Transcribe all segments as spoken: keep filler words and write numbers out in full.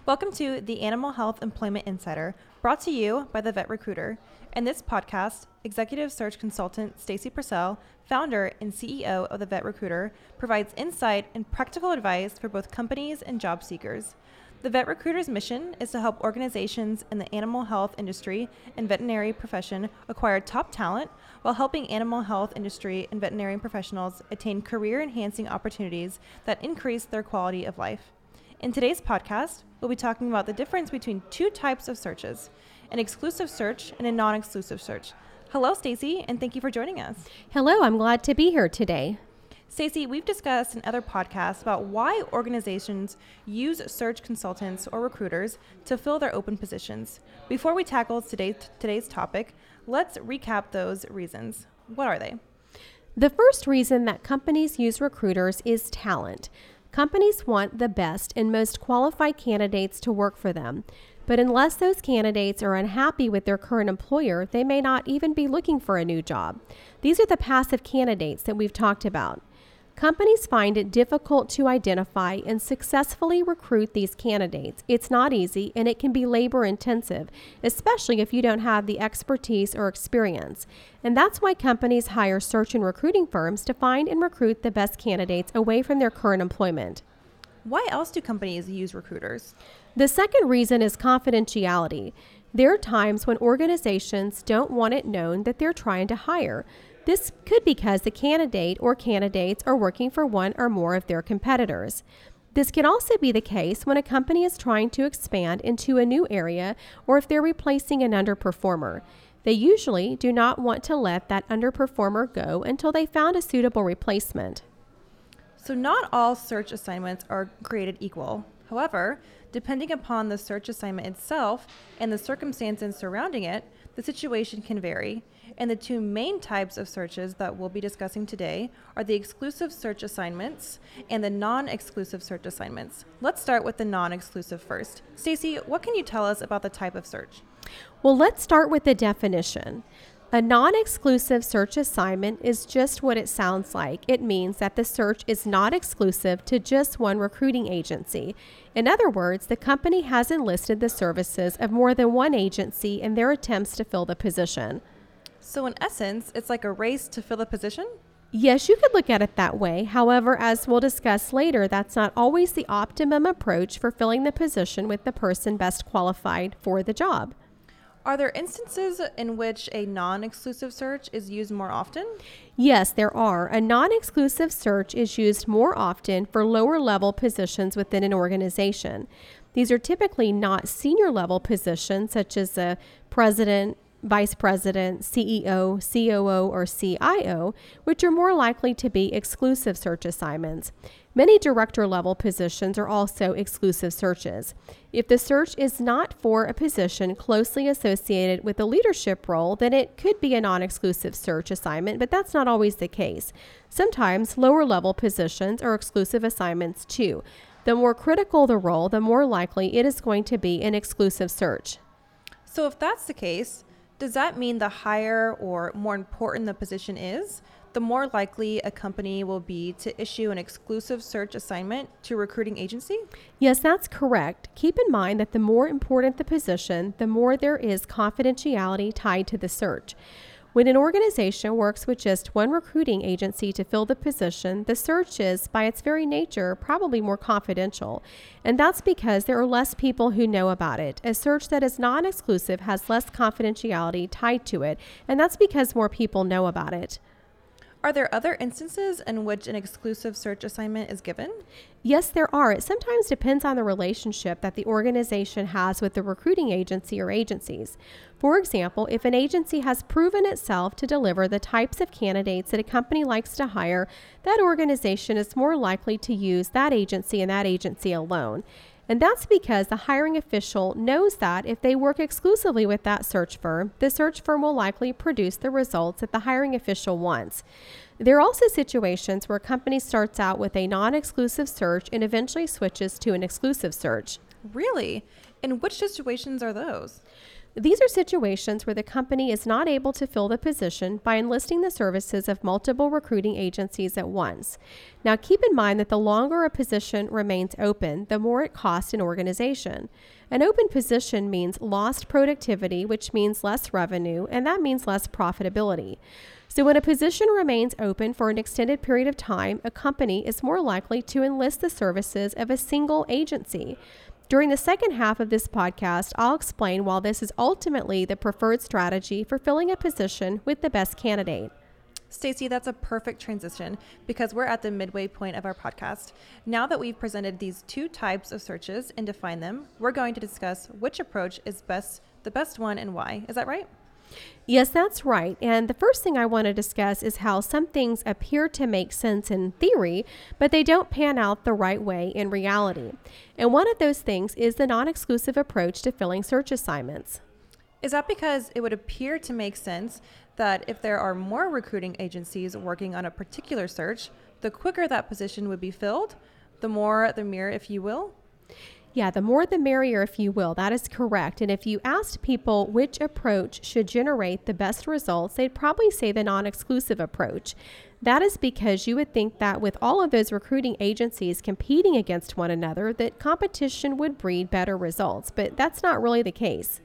Welcome to the Animal Health Employment Insider, brought to you by the Vet Recruiter. In this podcast, executive search consultant Stacy Purcell, founder and C E O of the Vet Recruiter, provides insight and practical advice for both companies and job seekers. The Vet Recruiter's mission is to help organizations in the animal health industry and veterinary profession acquire top talent while helping animal health industry and veterinarian professionals attain career-enhancing opportunities that increase their quality of life. In today's podcast, we'll be talking about the difference between two types of searches, an exclusive search and a non-exclusive search. Hello, Stacy, and thank you for joining us. Hello, I'm glad to be here today. Stacy, we've discussed in other podcasts about why organizations use search consultants or recruiters to fill their open positions. Before we tackle today, today's topic, let's recap those reasons. What are they? The first reason that companies use recruiters is talent. Companies want the best and most qualified candidates to work for them. But unless those candidates are unhappy with their current employer, they may not even be looking for a new job. These are the passive candidates that we've talked about. Companies find it difficult to identify and successfully recruit these candidates. It's not easy, and it can be labor intensive, especially if you don't have the expertise or experience. And that's why companies hire search and recruiting firms to find and recruit the best candidates away from their current employment. Why else do companies use recruiters? The second reason is confidentiality. There are times when organizations don't want it known that they're trying to hire. This could be because the candidate or candidates are working for one or more of their competitors. This can also be the case when a company is trying to expand into a new area or if they're replacing an underperformer. They usually do not want to let that underperformer go until they found a suitable replacement. So not all search assignments are created equal. However, depending upon the search assignment itself and the circumstances surrounding it, the situation can vary. And the two main types of searches that we'll be discussing today are the exclusive search assignments and the non-exclusive search assignments. Let's start with the non-exclusive first. Stacy, what can you tell us about the type of search? Well, let's start with the definition. A non-exclusive search assignment is just what it sounds like. It means that the search is not exclusive to just one recruiting agency. In other words, the company has enlisted the services of more than one agency in their attempts to fill the position. So in essence, it's like a race to fill a position? Yes, you could look at it that way. However, as we'll discuss later, that's not always the optimum approach for filling the position with the person best qualified for the job. Are there instances in which a non-exclusive search is used more often? Yes, there are. A non-exclusive search is used more often for lower level positions within an organization. These are typically not senior level positions such as a president, vice president, C E O, C O O, or C I O, which are more likely to be exclusive search assignments. Many director level positions are also exclusive searches. If the search is not for a position closely associated with a leadership role, then it could be a non-exclusive search assignment, but that's not always the case. Sometimes lower level positions are exclusive assignments too. The more critical the role, the more likely it is going to be an exclusive search. So if that's the case, does that mean the higher or more important the position is, the more likely a company will be to issue an exclusive search assignment to a recruiting agency? Yes, that's correct. Keep in mind that the more important the position, the more there is confidentiality tied to the search. When an organization works with just one recruiting agency to fill the position, the search is, by its very nature, probably more confidential. And that's because there are less people who know about it. A search that is non-exclusive has less confidentiality tied to it, and that's because more people know about it. Are there other instances in which an exclusive search assignment is given? Yes, there are. It sometimes depends on the relationship that the organization has with the recruiting agency or agencies. For example, if an agency has proven itself to deliver the types of candidates that a company likes to hire, that organization is more likely to use that agency and that agency alone. And that's because the hiring official knows that if they work exclusively with that search firm, the search firm will likely produce the results that the hiring official wants. There are also situations where a company starts out with a non-exclusive search and eventually switches to an exclusive search. Really? And which situations are those? These are situations where the company is not able to fill the position by enlisting the services of multiple recruiting agencies at once. Now, keep in mind that the longer a position remains open, the more it costs an organization. An open position means lost productivity, which means less revenue, and that means less profitability. So when a position remains open for an extended period of time, a company is more likely to enlist the services of a single agency. During the second half of this podcast, I'll explain why this is ultimately the preferred strategy for filling a position with the best candidate. Stacy, that's a perfect transition because we're at the midway point of our podcast. Now that we've presented these two types of searches and defined them, we're going to discuss which approach is best, the best one and why. Is that right? Yes, that's right. And the first thing I want to discuss is how some things appear to make sense in theory, but they don't pan out the right way in reality. And one of those things is the non-exclusive approach to filling search assignments. Is that because it would appear to make sense that if there are more recruiting agencies working on a particular search, the quicker that position would be filled, the more the merrier, if you will? Yeah, the more the merrier, if you will. That is correct. And if you asked people which approach should generate the best results, they'd probably say the non-exclusive approach. That is because you would think that with all of those recruiting agencies competing against one another, that competition would breed better results. But that's not really the case.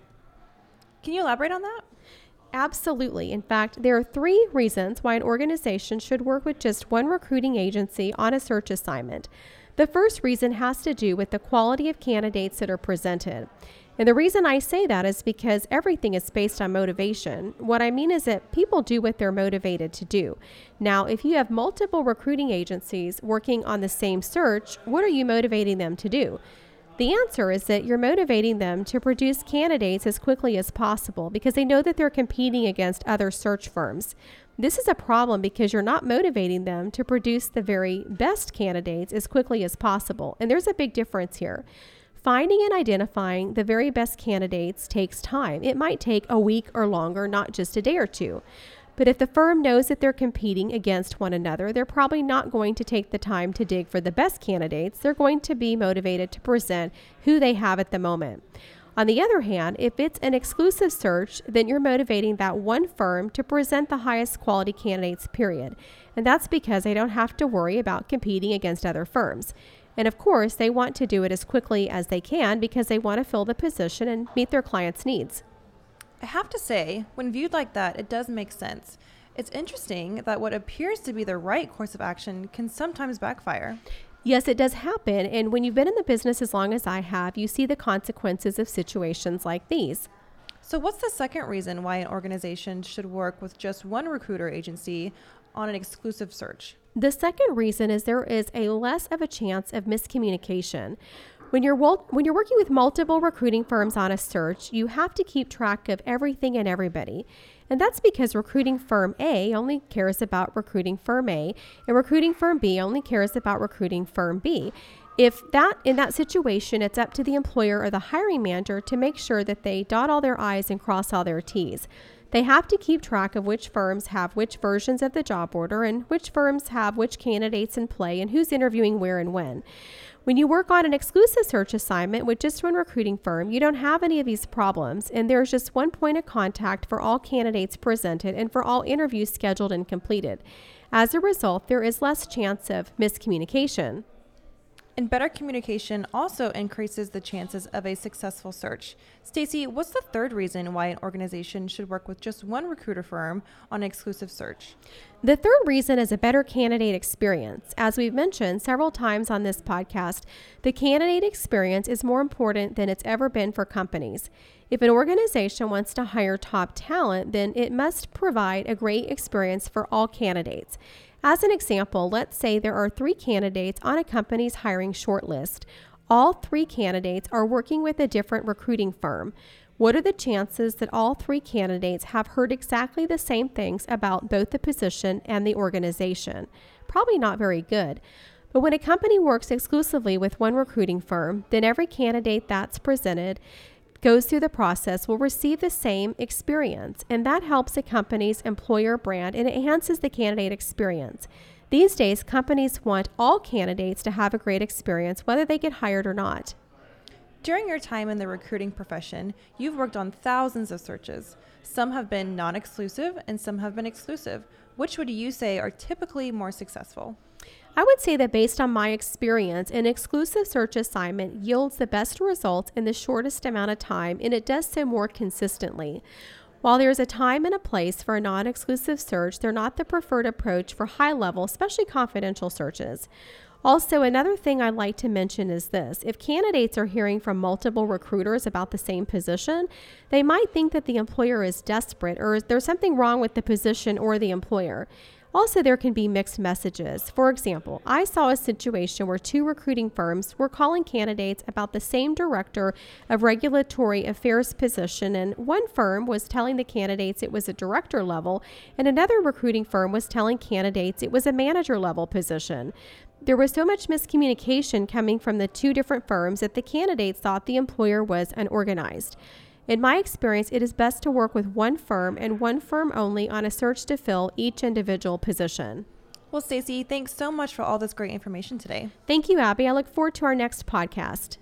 Can you elaborate on that? Absolutely. In fact, there are three reasons why an organization should work with just one recruiting agency on a search assignment. The first reason has to do with the quality of candidates that are presented. And the reason I say that is because everything is based on motivation. What I mean is that people do what they're motivated to do. Now, if you have multiple recruiting agencies working on the same search, what are you motivating them to do? The answer is that you're motivating them to produce candidates as quickly as possible because they know that they're competing against other search firms. This is a problem because you're not motivating them to produce the very best candidates as quickly as possible. And there's a big difference here. Finding and identifying the very best candidates takes time. It might take a week or longer, not just a day or two. But if the firm knows that they're competing against one another, they're probably not going to take the time to dig for the best candidates. They're going to be motivated to present who they have at the moment. On the other hand, if it's an exclusive search, then you're motivating that one firm to present the highest quality candidates, period. And that's because they don't have to worry about competing against other firms. And of course, they want to do it as quickly as they can because they want to fill the position and meet their clients' needs. I have to say, when viewed like that, it does make sense. It's interesting that what appears to be the right course of action can sometimes backfire. Yes, it does happen. And when you've been in the business as long as I have, you see the consequences of situations like these. So what's the second reason why an organization should work with just one recruiter agency on an exclusive search? The second reason is there is a less of a chance of miscommunication. When you're when you're working with multiple recruiting firms on a search, you have to keep track of everything and everybody. And that's because recruiting firm A only cares about recruiting firm A, and recruiting firm B only cares about recruiting firm B. If that in that situation, it's up to the employer or the hiring manager to make sure that they dot all their I's and cross all their T's. They have to keep track of which firms have which versions of the job order and which firms have which candidates in play and who's interviewing where and when. When you work on an exclusive search assignment with just one recruiting firm, you don't have any of these problems, and there's just one point of contact for all candidates presented and for all interviews scheduled and completed. As a result, there is less chance of miscommunication. And better communication also increases the chances of a successful search. Stacy, what's the third reason why an organization should work with just one recruiter firm on an exclusive search? The third reason is a better candidate experience. As we've mentioned several times on this podcast, the candidate experience is more important than it's ever been for companies. If an organization wants to hire top talent, then it must provide a great experience for all candidates. As an example, let's say there are three candidates on a company's hiring shortlist. All three candidates are working with a different recruiting firm. What are the chances that all three candidates have heard exactly the same things about both the position and the organization? Probably not very good. But when a company works exclusively with one recruiting firm, then every candidate that's presented goes through the process will receive the same experience, and that helps a company's employer brand and enhances the candidate experience. These days, companies want all candidates to have a great experience, whether they get hired or not. During your time in the recruiting profession, you've worked on thousands of searches. Some have been non-exclusive and some have been exclusive. Which would you say are typically more successful? I would say that based on my experience, an exclusive search assignment yields the best results in the shortest amount of time, and it does so more consistently. While there is a time and a place for a non-exclusive search, they're not the preferred approach for high-level, especially confidential searches. Also, another thing I'd like to mention is this. If candidates are hearing from multiple recruiters about the same position, they might think that the employer is desperate or there's something wrong with the position or the employer. Also, there can be mixed messages. For example, I saw a situation where two recruiting firms were calling candidates about the same director of regulatory affairs position, and one firm was telling the candidates it was a director level, and another recruiting firm was telling candidates it was a manager level position. There was so much miscommunication coming from the two different firms that the candidates thought the employer was unorganized. In my experience, it is best to work with one firm and one firm only on a search to fill each individual position. Well, Stacey, thanks so much for all this great information today. Thank you, Abby. I look forward to our next podcast.